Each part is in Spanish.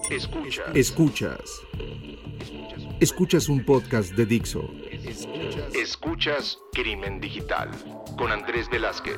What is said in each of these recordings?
Escuchas un podcast de Dixo. Escuchas Crimen Digital con Andrés Velázquez.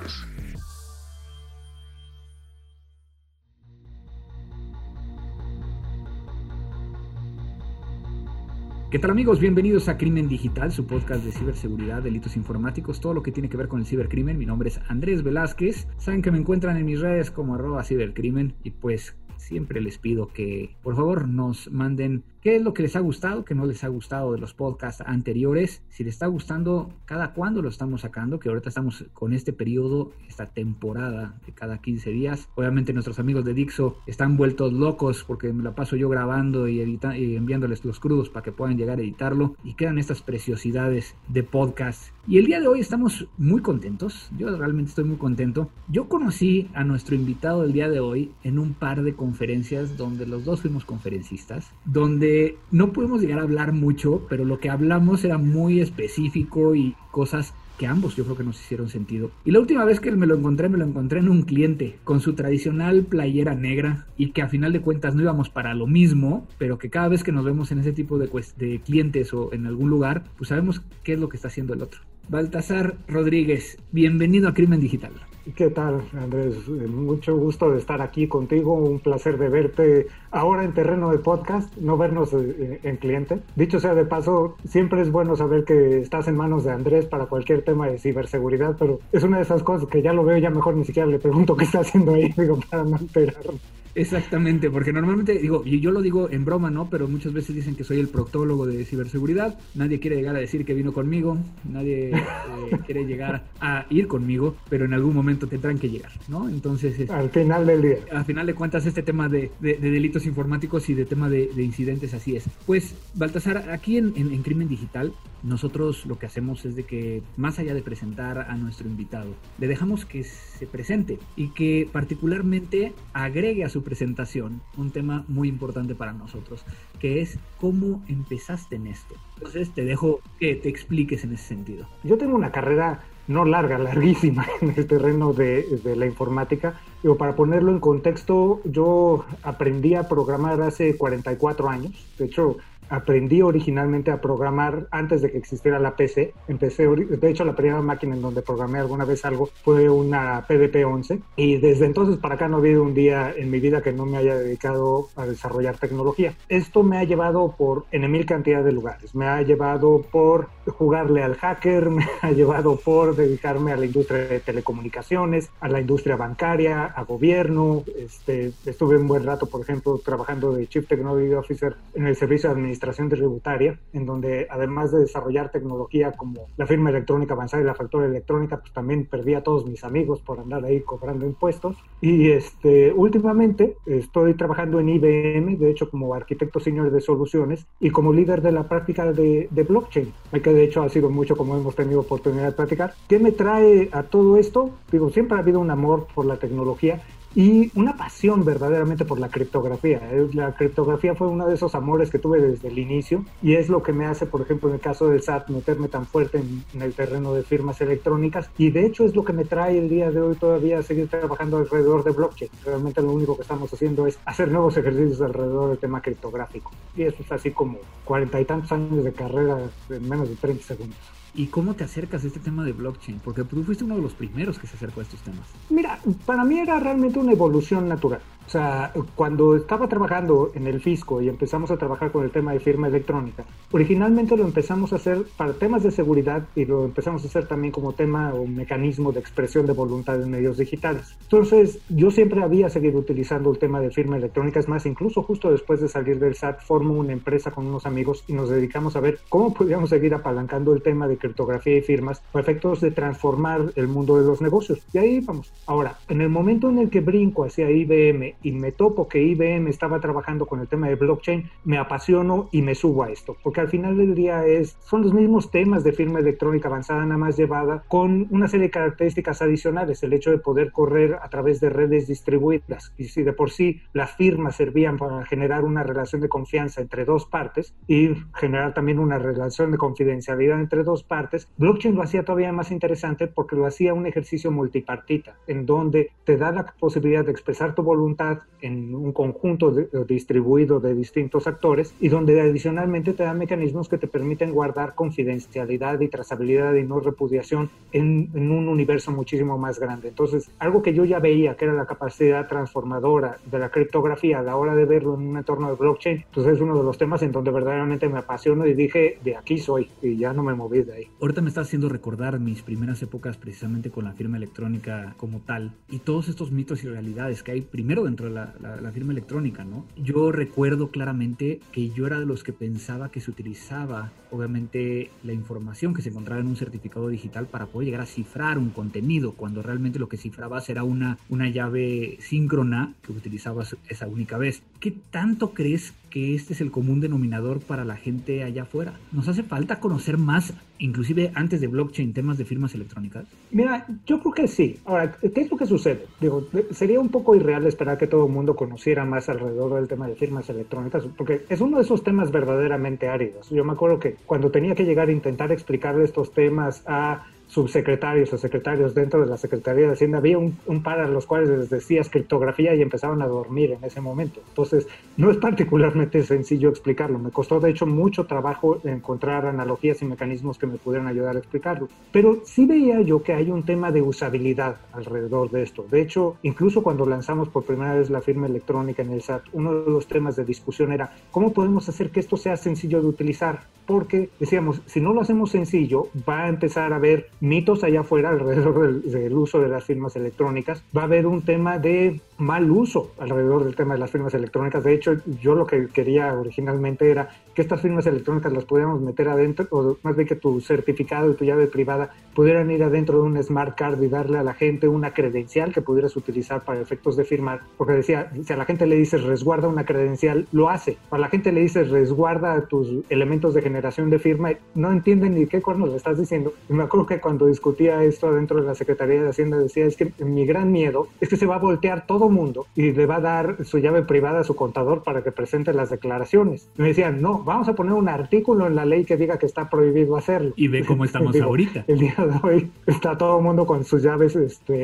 ¿Qué tal, amigos? Bienvenidos a Crimen Digital, su podcast de ciberseguridad, delitos informáticos, todo lo que tiene que ver con el cibercrimen. Mi nombre es Andrés Velázquez. Saben que me encuentran en mis redes como @cibercrimen y pues siempre les pido que por favor nos manden qué es lo que les ha gustado, qué no les ha gustado de los podcasts anteriores. Si les está gustando, cada cuándo lo estamos sacando, que ahorita estamos con este periodo, esta temporada de cada 15 días. Obviamente nuestros amigos de Dixo están vueltos locos porque me la paso yo grabando y enviándoles los crudos para que puedan llegar a editarlo y quedan estas preciosidades de podcast. Y el día de hoy estamos muy contentos, yo realmente estoy muy contento. Yo conocí a nuestro invitado del día de hoy en un par de conferencias donde los dos fuimos conferencistas, donde no pudimos llegar a hablar mucho, pero lo que hablamos era muy específico y cosas que ambos yo creo que nos hicieron sentido. Y la última vez que me lo encontré en un cliente con su tradicional playera negra y que a final de cuentas no íbamos para lo mismo, pero que cada vez que nos vemos en ese tipo de clientes o en algún lugar, pues sabemos qué es lo que está haciendo el otro. Baltasar Rodríguez, bienvenido a Crimen Digital. ¿Qué tal, Andrés? Mucho gusto de estar aquí contigo, un placer de verte ahora en terreno de podcast, no vernos en cliente. Dicho sea de paso, siempre es bueno saber que estás en manos de Andrés para cualquier tema de ciberseguridad, pero es una de esas cosas que ya lo veo, ya mejor ni siquiera le pregunto qué está haciendo ahí, digo, para no enterarme. Exactamente, porque normalmente, digo, y yo lo digo en broma, ¿no? Pero muchas veces dicen que soy el proctólogo de ciberseguridad. Nadie quiere llegar a decir que vino conmigo, nadie quiere llegar a ir conmigo, pero en algún momento tendrán que llegar, ¿no? Entonces, al final del día. Al final de cuentas, este tema de delitos informáticos y de tema de incidentes, así es. Pues, Baltasar, aquí en Crimen Digital, nosotros lo que hacemos es de que, más allá de presentar a nuestro invitado, le dejamos que se presente y que particularmente agregue a su presentación un tema muy importante para nosotros, que es cómo empezaste en esto. Entonces te dejo que te expliques en ese sentido. Yo tengo una carrera no larga, larguísima en el terreno de la informática. Digo, para ponerlo en contexto, yo aprendí a programar hace 44 años. De hecho, aprendí originalmente a programar antes de que existiera la PC. De hecho, la primera máquina en donde programé alguna vez algo fue una PDP-11. Y desde entonces para acá no ha habido un día en mi vida que no me haya dedicado a desarrollar tecnología. Esto me ha llevado por mil cantidad de lugares. Me ha llevado por jugarle al hacker, me ha llevado por dedicarme a la industria de telecomunicaciones, a la industria bancaria, a gobierno. Estuve un buen rato, por ejemplo, trabajando de Chief Technology Officer en el servicio de administración tributaria, en donde además de desarrollar tecnología como la firma electrónica avanzada y la factura electrónica, pues también perdí a todos mis amigos por andar ahí cobrando impuestos. Y últimamente estoy trabajando en IBM, de hecho como arquitecto senior de soluciones y como líder de la práctica de blockchain, que de hecho ha sido mucho como hemos tenido oportunidad de platicar. ¿Qué me trae a todo esto? Digo, siempre ha habido un amor por la tecnología y una pasión verdaderamente por la criptografía. La criptografía fue uno de esos amores que tuve desde el inicio y es lo que me hace, por ejemplo, en el caso del SAT, meterme tan fuerte en el terreno de firmas electrónicas, y de hecho es lo que me trae el día de hoy todavía a seguir trabajando alrededor de blockchain. Realmente lo único que estamos haciendo es hacer nuevos ejercicios alrededor del tema criptográfico, y eso es así como 40 y tantos años de carrera en menos de 30 segundos. ¿Y cómo te acercas a este tema de blockchain? Porque tú fuiste uno de los primeros que se acercó a estos temas. Mira, para mí era realmente una evolución natural. O sea, cuando estaba trabajando en el fisco y empezamos a trabajar con el tema de firma electrónica, originalmente lo empezamos a hacer para temas de seguridad y lo empezamos a hacer también como tema o mecanismo de expresión de voluntad en medios digitales. Entonces, yo siempre había seguido utilizando el tema de firma electrónica. Es más, incluso justo después de salir del SAT, formo una empresa con unos amigos y nos dedicamos a ver cómo podíamos seguir apalancando el tema de criptografía y firmas para efectos de transformar el mundo de los negocios. Y ahí vamos. Ahora, en el momento en el que brinco hacia IBM y me topo que IBM estaba trabajando con el tema de blockchain, me apasiono y me subo a esto, porque al final del día son los mismos temas de firma electrónica avanzada, nada más llevada con una serie de características adicionales, el hecho de poder correr a través de redes distribuidas. Y si de por sí las firmas servían para generar una relación de confianza entre dos partes y generar también una relación de confidencialidad entre dos partes, blockchain lo hacía todavía más interesante porque lo hacía un ejercicio multipartita, en donde te da la posibilidad de expresar tu voluntad voluntad en un conjunto distribuido de distintos actores y donde adicionalmente te da mecanismos que te permiten guardar confidencialidad y trazabilidad y no repudiación en un universo muchísimo más grande. Entonces, algo que yo ya veía que era la capacidad transformadora de la criptografía a la hora de verlo en un entorno de blockchain, entonces es uno de los temas en donde verdaderamente me apasiono y dije, de aquí soy, y ya no me moví de ahí. Ahorita me está haciendo recordar mis primeras épocas precisamente con la firma electrónica como tal y todos estos mitos y realidades que hay primero dentro de la firma electrónica, ¿no? Yo recuerdo claramente que yo era de los que pensaba que se utilizaba obviamente la información que se encontraba en un certificado digital para poder llegar a cifrar un contenido, cuando realmente lo que cifrabas era una llave síncrona que utilizabas esa única vez. ¿Qué tanto crees que este es el común denominador para la gente allá afuera? ¿Nos hace falta conocer más, inclusive antes de blockchain, temas de firmas electrónicas? Mira, yo creo que sí. Ahora, ¿qué es lo que sucede? Digo, sería un poco irreal esperar que todo el mundo conociera más alrededor del tema de firmas electrónicas, porque es uno de esos temas verdaderamente áridos. Yo me acuerdo que cuando tenía que llegar a intentar explicarle estos temas a subsecretarios o secretarios dentro de la Secretaría de Hacienda, había un par a los cuales les decías criptografía y empezaban a dormir en ese momento. Entonces, no es particularmente sencillo explicarlo. Me costó, de hecho, mucho trabajo encontrar analogías y mecanismos que me pudieran ayudar a explicarlo. Pero sí veía yo que hay un tema de usabilidad alrededor de esto. De hecho, incluso cuando lanzamos por primera vez la firma electrónica en el SAT, uno de los temas de discusión era ¿cómo podemos hacer que esto sea sencillo de utilizar? Porque decíamos, si no lo hacemos sencillo, va a empezar a haber mitos allá afuera alrededor del uso de las firmas electrónicas, va a haber un tema de mal uso alrededor del tema de las firmas electrónicas. De hecho, yo lo que quería originalmente era que estas firmas electrónicas las pudiéramos meter adentro, o más bien que tu certificado y tu llave privada pudieran ir adentro de un smart card y darle a la gente una credencial que pudieras utilizar para efectos de firmar, porque decía, si a la gente le dices resguarda una credencial, lo hace. A la gente le dices resguarda tus elementos de generación de firma, no entienden ni qué cuernos le estás diciendo. Y me acuerdo que cuando discutía esto dentro de la Secretaría de Hacienda decía, es que mi gran miedo es que se va a voltear todo mundo y le va a dar su llave privada a su contador para que presente las declaraciones. Y me decían, no, vamos a poner un artículo en la ley que diga que está prohibido hacerlo. Y ve cómo estamos ahorita. El día de hoy está todo el mundo con sus llaves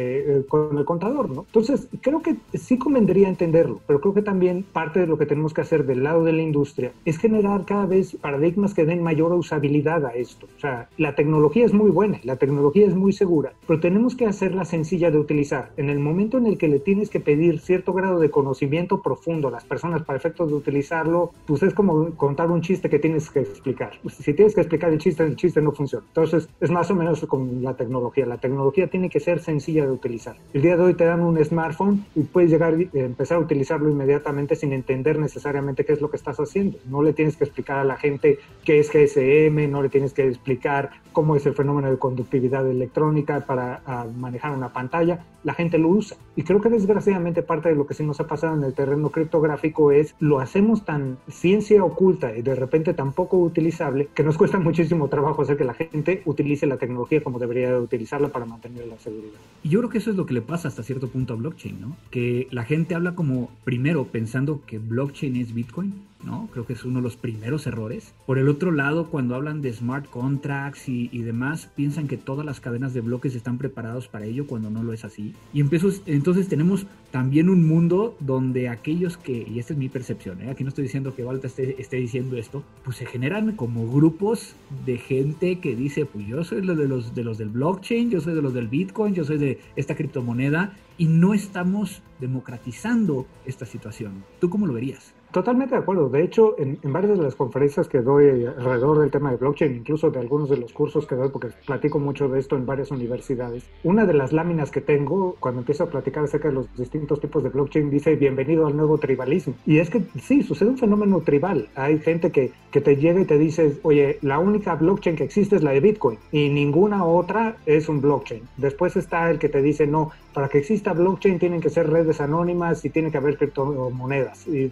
con el contador, ¿no? Entonces, creo que sí convendría entenderlo, pero creo que también parte de lo que tenemos que hacer del lado de la industria es generar cada vez paradigmas que den mayor usabilidad a esto. O sea, la tecnología es muy buena, la tecnología es muy segura, pero tenemos que hacerla sencilla de utilizar. En el momento en el que le tienes que pedir cierto grado de conocimiento profundo a las personas para efectos de utilizarlo, pues es como contar un chiste que tienes que explicar. Pues si tienes que explicar el chiste no funciona. Entonces, es más o menos con la tecnología. La tecnología tiene que ser sencilla de utilizar. El día de hoy te dan un smartphone y puedes llegar a empezar a utilizarlo inmediatamente sin entender necesariamente qué es lo que estás haciendo. No le tienes que explicar a la gente qué es GSM, no le tienes que explicar cómo es el fenómeno de conductividad electrónica para manejar una pantalla. La gente lo usa. Y creo que desgraciadamente parte de lo que sí nos ha pasado en el terreno criptográfico es lo hacemos tan ciencia oculta y de repente tan poco utilizable que nos cuesta muchísimo trabajo hacer que la gente utilice la tecnología como debería de utilizarla para mantener la seguridad. Y yo creo que eso es lo que le pasa hasta cierto punto a blockchain, ¿no? Que la gente habla como primero pensando que blockchain es Bitcoin, ¿no? Creo que es uno de los primeros errores. Por el otro lado, cuando hablan de smart contracts y demás, piensan que todas las cadenas de bloques están preparados para ello cuando no lo es así. Y entonces tenemos también un mundo donde aquellos que, y esta es mi percepción, aquí no estoy diciendo que Balta esté diciendo esto, pues se generan como grupos de gente que dice, pues yo soy de los del blockchain, yo soy de los del Bitcoin, yo soy de esta criptomoneda, y no estamos democratizando esta situación. ¿Tú cómo lo verías? Totalmente de acuerdo. De hecho, en varias de las conferencias que doy alrededor del tema de blockchain, incluso de algunos de los cursos que doy, porque platico mucho de esto en varias universidades, una de las láminas que tengo cuando empiezo a platicar acerca de los distintos tipos de blockchain dice, bienvenido al nuevo tribalismo. Y es que sí, sucede un fenómeno tribal. Hay gente que te llega y te dice, oye, la única blockchain que existe es la de Bitcoin y ninguna otra es un blockchain. Después está el que te dice, no, para que exista blockchain tienen que ser redes anónimas y tiene que haber criptomonedas. Y después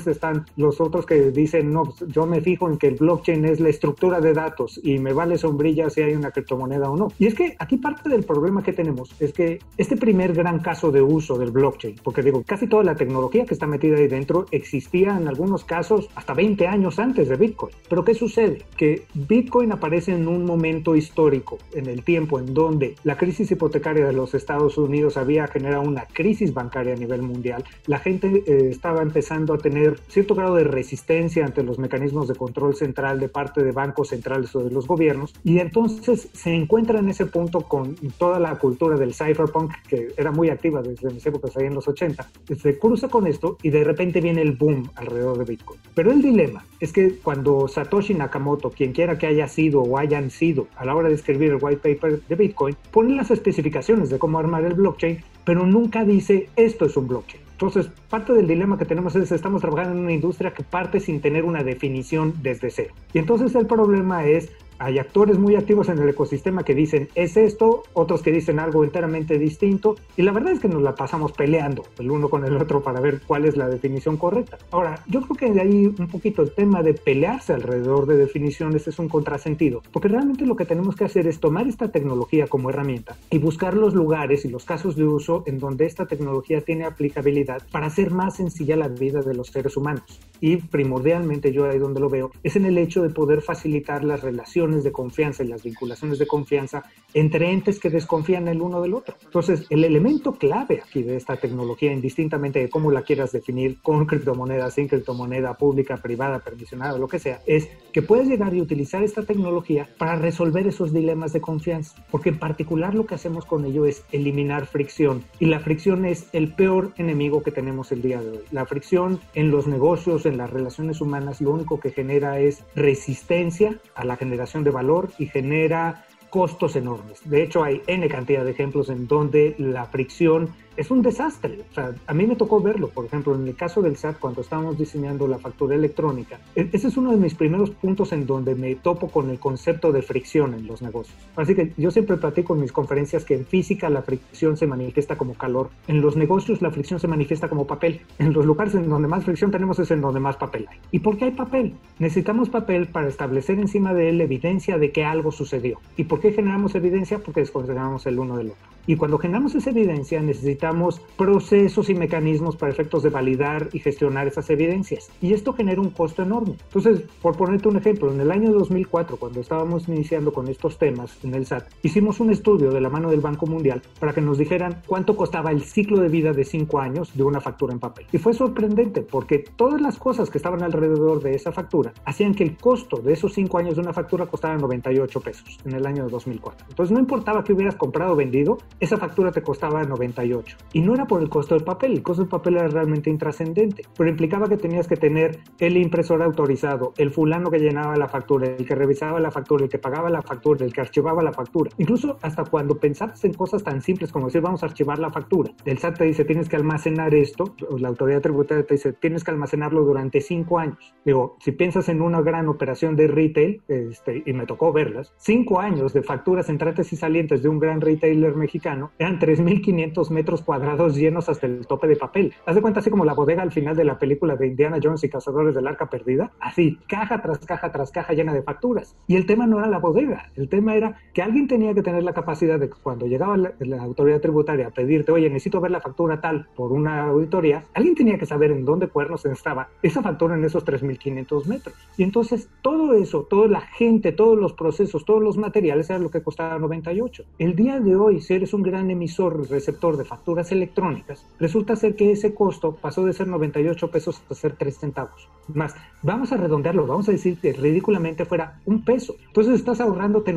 están los otros que dicen, no, pues, yo me fijo en que el blockchain es la estructura de datos y me vale sombrilla si hay una criptomoneda o no. Y es que aquí parte del problema que tenemos es que este primer gran caso de uso del blockchain, porque digo, casi toda la tecnología que está metida ahí dentro existía en algunos casos hasta 20 años antes de Bitcoin. Pero ¿qué sucede? Que Bitcoin aparece en un momento histórico en el tiempo en donde la crisis hipotecaria de los Estados Unidos había generado una crisis bancaria a nivel mundial. La gente estaba empezando a tener cierto grado de resistencia ante los mecanismos de control central de parte de bancos centrales o de los gobiernos, y entonces se encuentra en ese punto con toda la cultura del cypherpunk, que era muy activa desde mis épocas ahí en los 80, se cruza con esto y de repente viene el boom alrededor de Bitcoin. Pero el dilema es que cuando Satoshi Nakamoto, quien quiera que haya sido o hayan sido a la hora de escribir el white paper de Bitcoin, pone las especificaciones de cómo armar el blockchain, pero nunca dice esto es un blockchain. Entonces, parte del dilema que tenemos es estamos trabajando en una industria que parte sin tener una definición desde cero. Y entonces el problema es, hay actores muy activos en el ecosistema que dicen es esto, otros que dicen algo enteramente distinto, y la verdad es que nos la pasamos peleando el uno con el otro para ver cuál es la definición correcta. Ahora, yo creo que de ahí un poquito el tema de pelearse alrededor de definiciones es un contrasentido, porque realmente lo que tenemos que hacer es tomar esta tecnología como herramienta y buscar los lugares y los casos de uso en donde esta tecnología tiene aplicabilidad para hacer más sencilla la vida de los seres humanos. Y primordialmente yo ahí donde lo veo es en el hecho de poder facilitar las relaciones de confianza y las vinculaciones de confianza entre entes que desconfían el uno del otro. Entonces, el elemento clave aquí de esta tecnología, indistintamente de cómo la quieras definir, con criptomoneda, sin criptomoneda, pública, privada, permisionada, lo que sea, es que puedes llegar y utilizar esta tecnología para resolver esos dilemas de confianza, porque en particular lo que hacemos con ello es eliminar fricción, y la fricción es el peor enemigo que tenemos el día de hoy. La fricción en los negocios, en las relaciones humanas, lo único que genera es resistencia a la generación de valor y genera costos enormes. De hecho, hay N cantidad de ejemplos en donde la fricción es un desastre. O sea, a mí me tocó verlo, por ejemplo, en el caso del SAT, cuando estábamos diseñando la factura electrónica. Ese es uno de mis primeros puntos en donde me topo con el concepto de fricción en los negocios. Así que yo siempre platico en mis conferencias que en física la fricción se manifiesta como calor. En los negocios la fricción se manifiesta como papel. En los lugares en donde más fricción tenemos es en donde más papel hay. ¿Y por qué hay papel? Necesitamos papel para establecer encima de él evidencia de que algo sucedió. ¿Y por qué generamos evidencia? Porque desconsideramos el uno del otro. Y cuando generamos esa evidencia necesitamos procesos y mecanismos para efectos de validar y gestionar esas evidencias. Y esto genera un costo enorme. Entonces, por ponerte un ejemplo, en el año 2004, cuando estábamos iniciando con estos temas en el SAT, hicimos un estudio de la mano del Banco Mundial para que nos dijeran cuánto costaba el ciclo de vida de 5 años de una factura en papel. Y fue sorprendente porque todas las cosas que estaban alrededor de esa factura hacían que el costo de esos 5 años de una factura costara 98 pesos en el año 2004. Entonces, no importaba que hubieras comprado o vendido, esa factura te costaba 98. Y no era por el costo del papel, el costo del papel era realmente intrascendente, pero implicaba que tenías que tener el impresor autorizado, el fulano que llenaba la factura, el que revisaba la factura, el que pagaba la factura, el que archivaba la factura. Incluso hasta cuando pensabas en cosas tan simples como decir vamos a archivar la factura, el SAT te dice tienes que almacenar esto, la autoridad tributaria te dice tienes que almacenarlo durante 5 años. Digo, si piensas en una gran operación de retail, y me tocó verlas, 5 años de facturas entrantes y salientes de un gran retailer mexicano eran 3.500 metros cuadrados llenos hasta el tope de papel. Haz de cuenta así como la bodega al final de la película de Indiana Jones y Cazadores del Arca Perdida, así, caja tras caja tras caja llena de facturas. Y el tema no era la bodega, el tema era que alguien tenía que tener la capacidad de que cuando llegaba la autoridad tributaria a pedirte, oye, necesito ver la factura tal por una auditoría, alguien tenía que saber en dónde cuernos estaba esa factura en esos 3.500 metros. Y entonces todo eso, toda la gente, todos los procesos, todos los materiales era lo que costaba 98. El día de hoy, si eres un gran emisor y receptor de facturas electrónicas, resulta ser que ese costo pasó de ser 98 pesos a ser 3 centavos. Más, vamos a redondearlo, vamos a decir que ridículamente fuera $1. Entonces estás ahorrándote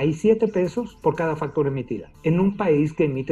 97 pesos por cada factura emitida, en un país que emite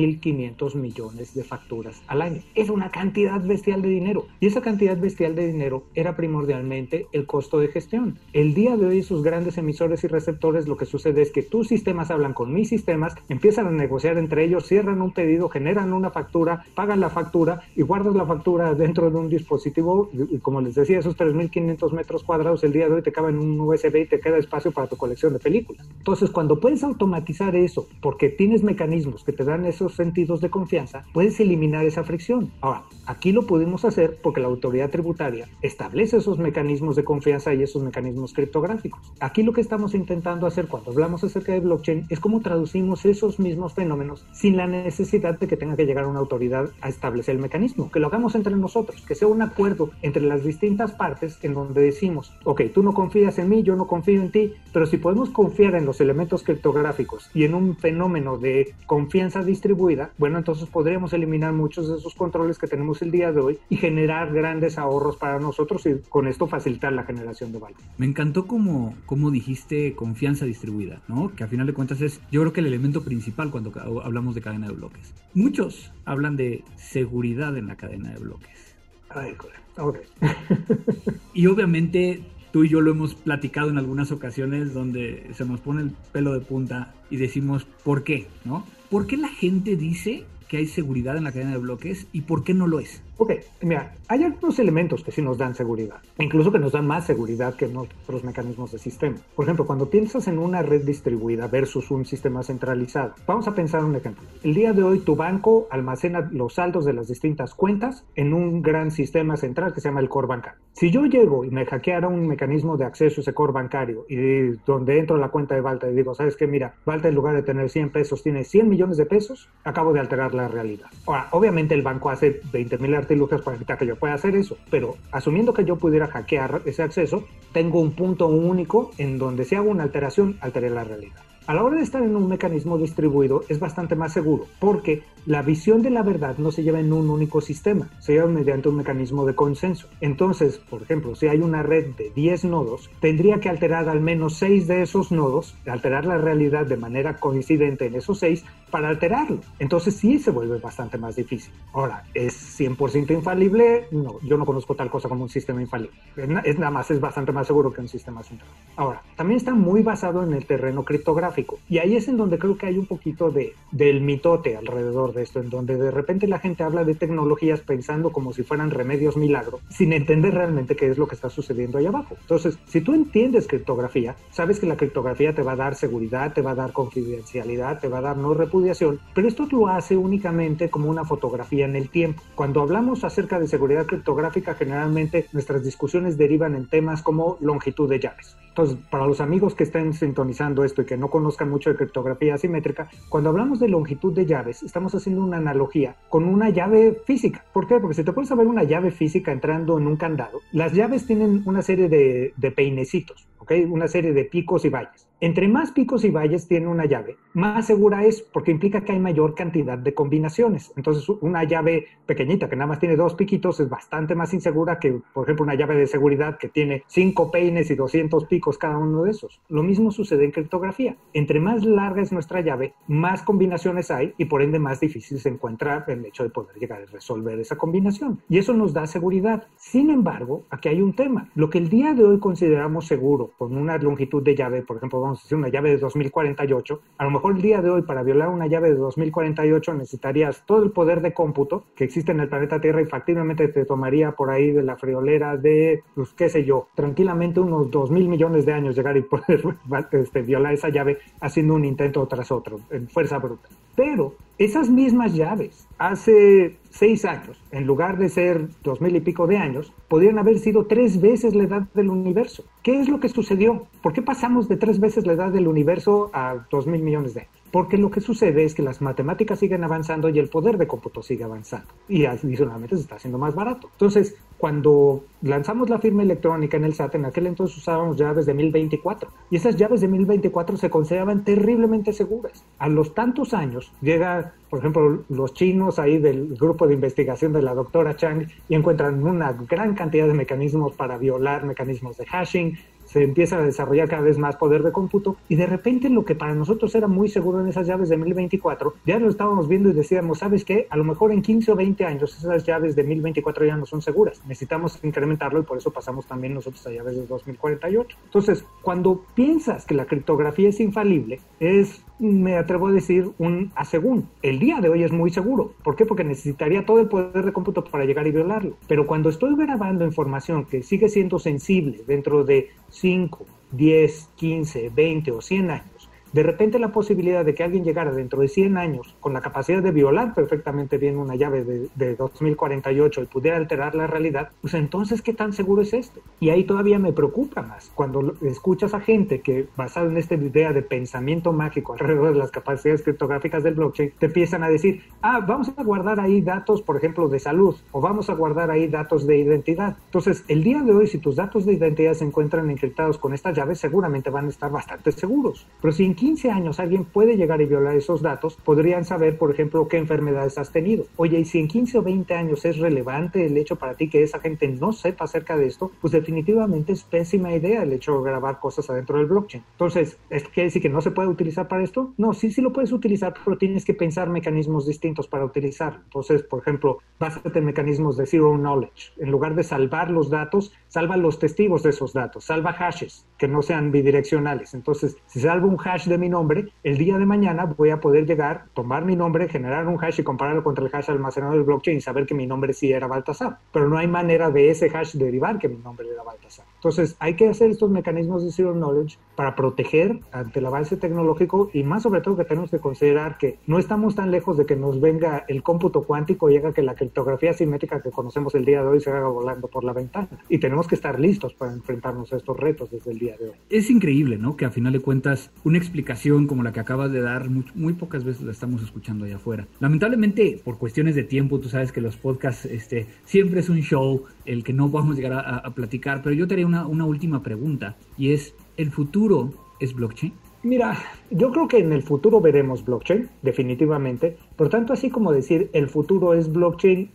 6.500 millones de facturas al año. Es una cantidad bestial de dinero, y esa cantidad bestial de dinero era primordialmente el costo de gestión. El día de hoy sus grandes emisores y receptores, lo que sucede es que tus sistemas hablan con mis sistemas, empiezan a negociar entre ellos, cierran un pedido, generan generan una factura, pagan la factura y guardas la factura dentro de un dispositivo, y como les decía, esos 3.500 metros cuadrados el día de hoy te caben en un USB y te queda espacio para tu colección de películas. Entonces, cuando puedes automatizar eso, porque tienes mecanismos que te dan esos sentidos de confianza, puedes eliminar esa fricción. Ahora, aquí lo pudimos hacer porque la autoridad tributaria establece esos mecanismos de confianza y esos mecanismos criptográficos. Aquí lo que estamos intentando hacer cuando hablamos acerca de blockchain es cómo traducimos esos mismos fenómenos sin la necesidad de que tenga que llegar una autoridad a establecer el mecanismo, que lo hagamos entre nosotros, que sea un acuerdo entre las distintas partes en donde decimos, ok, tú no confías en mí, yo no confío en ti, pero si podemos confiar en los elementos criptográficos y en un fenómeno de confianza distribuida, bueno, entonces podríamos eliminar muchos de esos controles que tenemos el día de hoy y generar grandes ahorros para nosotros y con esto facilitar la generación de valor. Me encantó como dijiste confianza distribuida, ¿no? Que a final de cuentas es, yo creo que el elemento principal cuando hablamos de cadena de bloques. Muchos hablan de seguridad en la cadena de bloques. Ay, ok. Y obviamente tú y yo lo hemos platicado en algunas ocasiones donde se nos pone el pelo de punta y decimos, ¿por qué? ¿No? ¿Por qué la gente dice que hay seguridad en la cadena de bloques y por qué no lo es? Ok, mira, hay algunos elementos que sí nos dan seguridad, incluso que nos dan más seguridad que otros mecanismos de sistema. Por ejemplo, cuando piensas en una red distribuida versus un sistema centralizado, vamos a pensar un ejemplo. El día de hoy tu banco almacena los saldos de las distintas cuentas en un gran sistema central que se llama el core bancario. Si yo llego y me hackeara un mecanismo de acceso a ese core bancario y donde entro a la cuenta de Valta y digo, ¿sabes qué? Mira, Valta en lugar de tener 100 pesos tiene 100 millones de pesos, acabo de alterar la realidad. Ahora, obviamente el banco hace 20,000 artilugios para evitar que yo pueda hacer eso, pero asumiendo que yo pudiera hackear ese acceso, tengo un punto único en donde si hago una alteración, alteré la realidad. A la hora de estar en un mecanismo distribuido es bastante más seguro porque la visión de la verdad no se lleva en un único sistema, se lleva mediante un mecanismo de consenso. Entonces, por ejemplo, si hay una red de 10 nodos, tendría que alterar al menos 6 de esos nodos, alterar la realidad de manera coincidente en esos 6 para alterarlo. Entonces sí se vuelve bastante más difícil. Ahora, ¿es 100% infalible? No, yo no conozco tal cosa como un sistema infalible. Es bastante más seguro que un sistema central. Ahora, también está muy basado en el terreno criptográfico. Y ahí es en donde creo que hay un poquito del mitote alrededor de esto, en donde de repente la gente habla de tecnologías pensando como si fueran remedios milagro, sin entender realmente qué es lo que está sucediendo ahí abajo. Entonces, si tú entiendes criptografía, sabes que la criptografía te va a dar seguridad, te va a dar confidencialidad, te va a dar no repudiación, pero esto lo hace únicamente como una fotografía en el tiempo. Cuando hablamos acerca de seguridad criptográfica, generalmente nuestras discusiones derivan en temas como longitud de llaves. Entonces, para los amigos que estén sintonizando esto y que no conozcan mucho de criptografía asimétrica, cuando hablamos de longitud de llaves, estamos haciendo una analogía con una llave física. ¿Por qué? Porque si te pones a ver una llave física entrando en un candado, las llaves tienen una serie de peinecitos, ¿ok? Una serie de picos y valles. Entre más picos y valles tiene una llave, más segura es porque implica que hay mayor cantidad de combinaciones. Entonces, una llave pequeñita que nada más tiene 2 piquitos es bastante más insegura que, por ejemplo, una llave de seguridad que tiene 5 peines y 200 picos cada uno de esos. Lo mismo sucede en criptografía. Entre más larga es nuestra llave, más combinaciones hay y por ende más difícil se encuentra el hecho de poder llegar a resolver esa combinación. Y eso nos da seguridad. Sin embargo, aquí hay un tema. Lo que el día de hoy consideramos seguro con una longitud de llave, por ejemplo, vamos a decir una llave de 2048, a lo mejor el día de hoy para violar una llave de 2048 necesitarías todo el poder de cómputo que existe en el planeta Tierra y factiblemente te tomaría por ahí de la friolera de, pues qué sé yo, tranquilamente unos 2,000 millones de años llegar y poder violar esa llave haciendo un intento tras otro, en fuerza bruta. Pero esas mismas llaves, hace 6 años, en lugar de ser 2,000 y pico de años, podrían haber sido 3 veces la edad del universo. ¿Qué es lo que sucedió? ¿Por qué pasamos de 3 veces la edad del universo a 2,000 millones de años? Porque lo que sucede es que las matemáticas siguen avanzando y el poder de cómputo sigue avanzando. Y adicionalmente se está haciendo más barato. Entonces, cuando lanzamos la firma electrónica en el SAT, en aquel entonces usábamos llaves de 1024. Y esas llaves de 1024 se consideraban terriblemente seguras. A los tantos años llega, por ejemplo, los chinos ahí del grupo de investigación de la doctora Chang y encuentran una gran cantidad de mecanismos para violar, mecanismos de hashing. Se empieza a desarrollar cada vez más poder de cómputo y de repente lo que para nosotros era muy seguro en esas llaves de 1024, ya lo estábamos viendo y decíamos, ¿sabes qué? A lo mejor en 15 o 20 años esas llaves de 1024 ya no son seguras. Necesitamos incrementarlo y por eso pasamos también nosotros a llaves de 2048. Entonces, cuando piensas que la criptografía es infalible, es me atrevo a decir, un asegún. El día de hoy es muy seguro. ¿Por qué? Porque necesitaría todo el poder de cómputo para llegar y violarlo. Pero cuando estoy grabando información que sigue siendo sensible dentro de 5, 10, 15, 20 o 100 años, de repente la posibilidad de que alguien llegara dentro de 100 años con la capacidad de violar perfectamente bien una llave de 2048 y pudiera alterar la realidad, pues entonces, ¿qué tan seguro es esto? Y ahí todavía me preocupa más. Cuando escuchas a gente que, basado en esta idea de pensamiento mágico alrededor de las capacidades criptográficas del blockchain, te empiezan a decir, vamos a guardar ahí datos, por ejemplo, de salud, o vamos a guardar ahí datos de identidad. Entonces, el día de hoy, si tus datos de identidad se encuentran encriptados con estas llaves, seguramente van a estar bastante seguros. Pero si en 15 años alguien puede llegar y violar esos datos, podrían saber, por ejemplo, qué enfermedades has tenido. Oye, y si en 15 o 20 años es relevante el hecho para ti que esa gente no sepa acerca de esto, pues definitivamente es pésima idea el hecho de grabar cosas adentro del blockchain. Entonces, ¿es quiere decir que no se puede utilizar para esto? No, sí lo puedes utilizar, pero tienes que pensar mecanismos distintos para utilizarlo. Entonces, por ejemplo, básate en mecanismos de zero knowledge. En lugar de salvar los datos, salva los testigos de esos datos, salva hashes que no sean bidireccionales. Entonces, si salvo un hash de mi nombre, el día de mañana voy a poder llegar, tomar mi nombre, generar un hash y compararlo contra el hash almacenado del blockchain y saber que mi nombre sí era Baltasar. Pero no hay manera de ese hash derivar que mi nombre era Baltasar. Entonces, hay que hacer estos mecanismos de zero knowledge para proteger ante el avance tecnológico y más sobre todo que tenemos que considerar que no estamos tan lejos de que nos venga el cómputo cuántico y haga que la criptografía simétrica que conocemos el día de hoy se haga volando por la ventana. Y tenemos que estar listos para enfrentarnos a estos retos desde el día de hoy. Es increíble, ¿no? Que a final de cuentas una explicación como la que acabas de dar, muy pocas veces la estamos escuchando allá afuera. Lamentablemente, por cuestiones de tiempo, tú sabes que los podcasts siempre es un show el que no podemos llegar a platicar, pero yo te haría una última pregunta, y es, ¿el futuro es blockchain? Mira, yo creo que en el futuro veremos blockchain, definitivamente. Por tanto, así como decir el futuro es blockchain,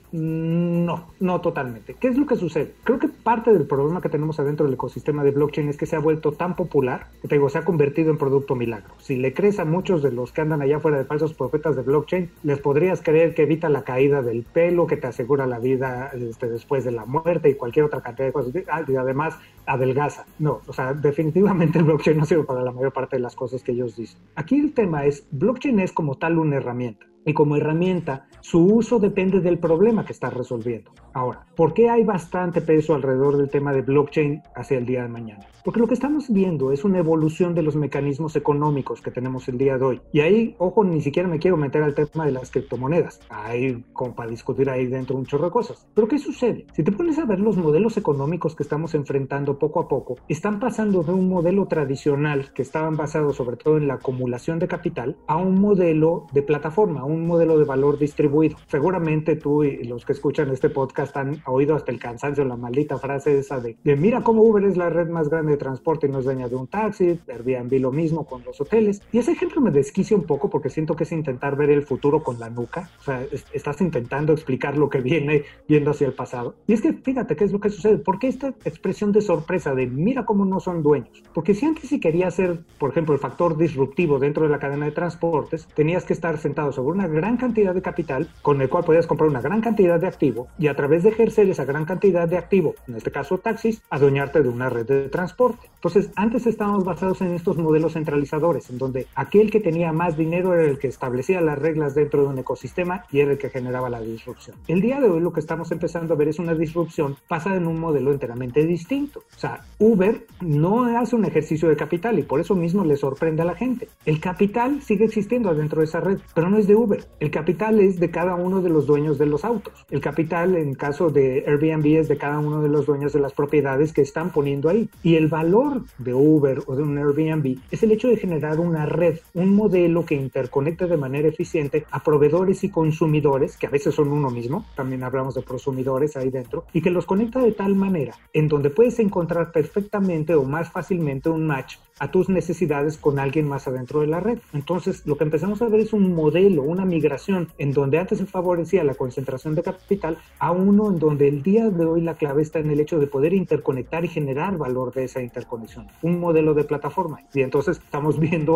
no totalmente. ¿Qué es lo que sucede? Creo que parte del problema que tenemos adentro del ecosistema de blockchain es que se ha vuelto tan popular que se ha convertido en producto milagro. Si le crees a muchos de los que andan allá afuera de falsos profetas de blockchain, les podrías creer que evita la caída del pelo, que te asegura la vida después de la muerte y cualquier otra cantidad de cosas. Y además adelgaza. No, o sea, definitivamente el blockchain no sirve para la mayor parte de las cosas que ellos dicen. Aquí el tema es, blockchain es como tal una herramienta. Y como herramienta, su uso depende del problema que está resolviendo. Ahora, ¿por qué hay bastante peso alrededor del tema de blockchain hacia el día de mañana? Porque lo que estamos viendo es una evolución de los mecanismos económicos que tenemos el día de hoy. Y ahí, ojo, ni siquiera me quiero meter al tema de las criptomonedas. Hay como para discutir ahí dentro un chorro de cosas. Pero ¿qué sucede? Si te pones a ver los modelos económicos que estamos enfrentando poco a poco, están pasando de un modelo tradicional que estaban basados sobre todo en la acumulación de capital a un modelo de plataforma, un modelo de valor distribuido. Seguramente tú y los que escuchan este podcast han oído hasta el cansancio la maldita frase esa de mira cómo Uber es la red más grande de transporte y no es dueña de un taxi, Airbnb lo mismo con los hoteles. Y ese ejemplo me desquicia un poco porque siento que es intentar ver el futuro con la nuca. O sea, estás intentando explicar lo que viene viendo hacia el pasado. Y es que fíjate qué es lo que sucede. ¿Por qué esta expresión de sorpresa de mira cómo no son dueños? Porque si antes si querías ser, por ejemplo, el factor disruptivo dentro de la cadena de transportes, tenías que estar sentado sobre una gran cantidad de capital con el cual podías comprar una gran cantidad de activo y a través de ejercer esa gran cantidad de activo, en este caso taxis, adueñarte de una red de transporte. Entonces, antes estábamos basados en estos modelos centralizadores, en donde aquel que tenía más dinero era el que establecía las reglas dentro de un ecosistema y era el que generaba la disrupción. El día de hoy lo que estamos empezando a ver es una disrupción basada en un modelo enteramente distinto. O sea, Uber no hace un ejercicio de capital y por eso mismo le sorprende a la gente. El capital sigue existiendo dentro de esa red, pero no es de Uber. El capital es de cada uno de los dueños de los autos. El capital, en caso de Airbnb, es de cada uno de los dueños de las propiedades que están poniendo ahí. Y el valor de Uber o de un Airbnb es el hecho de generar una red, un modelo que interconecte de manera eficiente a proveedores y consumidores, que a veces son uno mismo, también hablamos de prosumidores ahí dentro, y que los conecta de tal manera en donde puedes encontrar perfectamente o más fácilmente un match a tus necesidades con alguien más adentro de la red. Entonces, lo que empezamos a ver es un modelo, una migración, en donde antes se favorecía la concentración de capital, a uno en donde el día de hoy la clave está en el hecho de poder interconectar y generar valor de esa interconexión. Un modelo de plataforma. Y entonces estamos viendo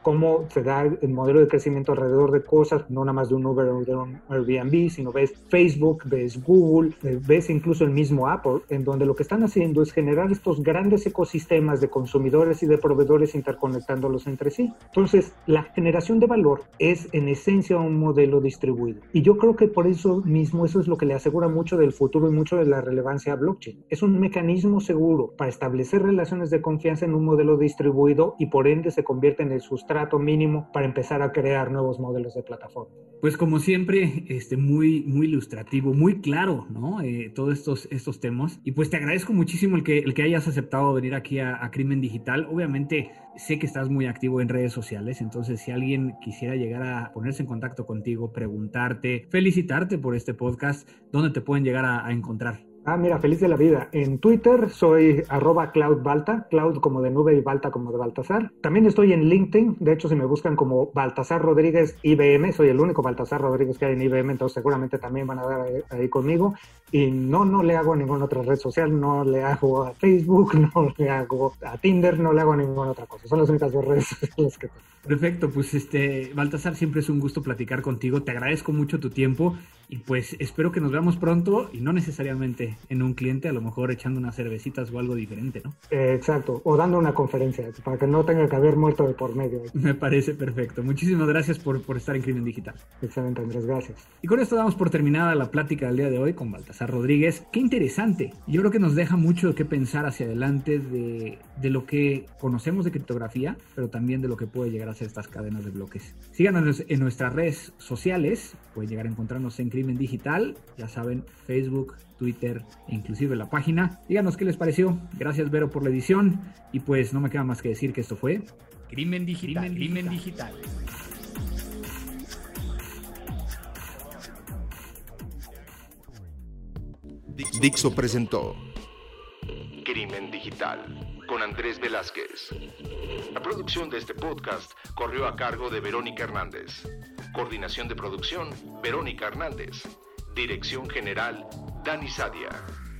cómo se da el modelo de crecimiento alrededor de cosas, no nada más de un Uber o de un Airbnb, sino ves Facebook, ves Google, ves incluso el mismo Apple, en donde lo que están haciendo es generar estos grandes ecosistemas de consumidores y de proveedores interconectándolos entre sí. Entonces, la generación de valor es en esencia un modelo distribuido. Y yo creo que por eso mismo, eso es lo que le asegura mucho del futuro y mucho de la relevancia a blockchain. Es un mecanismo seguro para establecer relaciones de confianza en un modelo distribuido y por ende se convierte en el sustrato mínimo para empezar a crear nuevos modelos de plataforma. Pues como siempre, muy ilustrativo, muy claro, ¿no? Todos estos temas. Y pues te agradezco muchísimo el que hayas aceptado venir aquí a Crimen Digital. Obviamente sé que estás muy activo en redes sociales, entonces si alguien quisiera llegar a ponerse en contacto contigo, preguntarte, felicitarte por este podcast, ¿dónde te pueden llegar a encontrar? Mira, feliz de la vida. En Twitter soy @CloudBalta, Cloud como de nube y Balta como de Baltasar. También estoy en LinkedIn, de hecho si me buscan como Baltasar Rodríguez IBM, soy el único Baltasar Rodríguez que hay en IBM, entonces seguramente también van a dar ahí conmigo. Y no le hago a ninguna otra red social, no le hago a Facebook, no le hago a Tinder, no le hago a ninguna otra cosa. Son las únicas 2 redes sociales que tengo. Perfecto, pues Baltasar, siempre es un gusto platicar contigo, te agradezco mucho tu tiempo y pues espero que nos veamos pronto y no necesariamente en un cliente, a lo mejor echando unas cervecitas o algo diferente, ¿no? Exacto, o dando una conferencia para que no tenga que haber muerto de por medio. Me parece perfecto, muchísimas gracias por estar en Crimen Digital. Excelente, Andrés, gracias. Y con esto damos por terminada la plática del día de hoy con Baltasar Rodríguez. Qué interesante, yo creo que nos deja mucho que pensar hacia adelante de lo que conocemos de criptografía, pero también de lo que puede llegar a ser estas cadenas de bloques. Síganos en nuestras redes sociales, pueden llegar a encontrarnos en Crimen Digital, ya saben, Facebook, Twitter e inclusive la página. Díganos qué les pareció. Gracias, Vero, por la edición y pues no me queda más que decir que esto fue Crimen Digital. Crimen Digital. Dixo presentó Crimen Digital con Andrés Velázquez. La producción de este podcast corrió a cargo de Verónica Hernández. Coordinación de producción, Verónica Hernández. Dirección general, Dani Sadia.